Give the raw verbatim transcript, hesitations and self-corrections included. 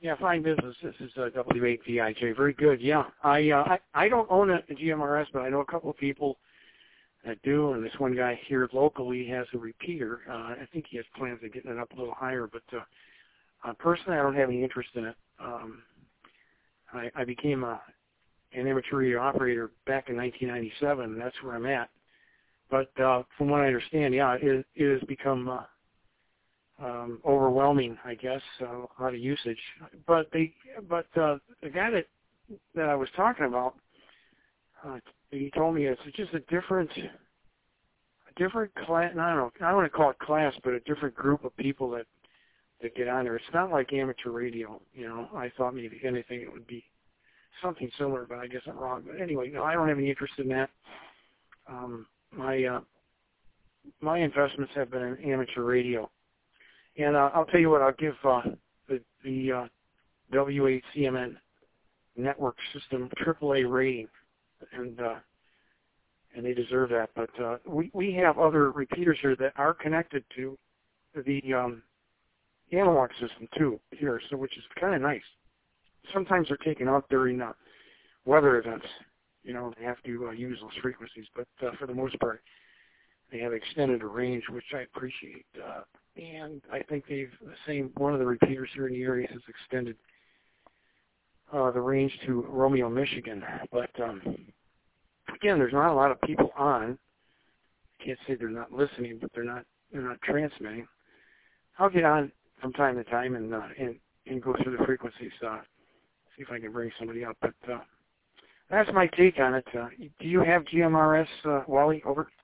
Yeah, fine business. This is uh, W eight V I J. Very good. Yeah, I, uh, I I don't own a, a G M R S, but I know a couple of people that do, and this one guy here locally has a repeater. Uh, I think he has plans of getting it up a little higher, but uh, uh, personally, I don't have any interest in it. Um, I, I became a, an amateur radio operator back in nineteen ninety-seven, and that's where I'm at. But uh, from what I understand, yeah, it, it has become uh, um, overwhelming, I guess, uh, a lot of usage. But they, but uh, the guy that that I was talking about, uh, he told me it's just a different, a different class. I don't know. I don't want to call it class, but a different group of people that that get on there. It's not like amateur radio. You know, I thought maybe if anything it would be something similar, but I guess I'm wrong. But anyway, no, I don't have any interest in that. Um, my uh, my investments have been in amateur radio. And uh, I'll tell you what, I'll give uh, the, the uh, W eight C M N network system triple A rating, and uh, and they deserve that. But uh, we, we have other repeaters here that are connected to the um, analog system, too, here, so which is kind of nice. Sometimes they're taken out during uh, weather events. You know, they have to uh, use those frequencies, but uh, for the most part, they have extended a range, which I appreciate. Uh, and I think they've, the same, one of the repeaters here in the area has extended uh, the range to Romeo, Michigan. But, um, again, there's not a lot of people on. I can't say they're not listening, but they're not they're not transmitting. I'll get on from time to time and uh, and, and go through the frequencies, uh, see if I can bring somebody up. But uh, that's my take on it. Uh, do you have G M R S, uh, Wally? Over.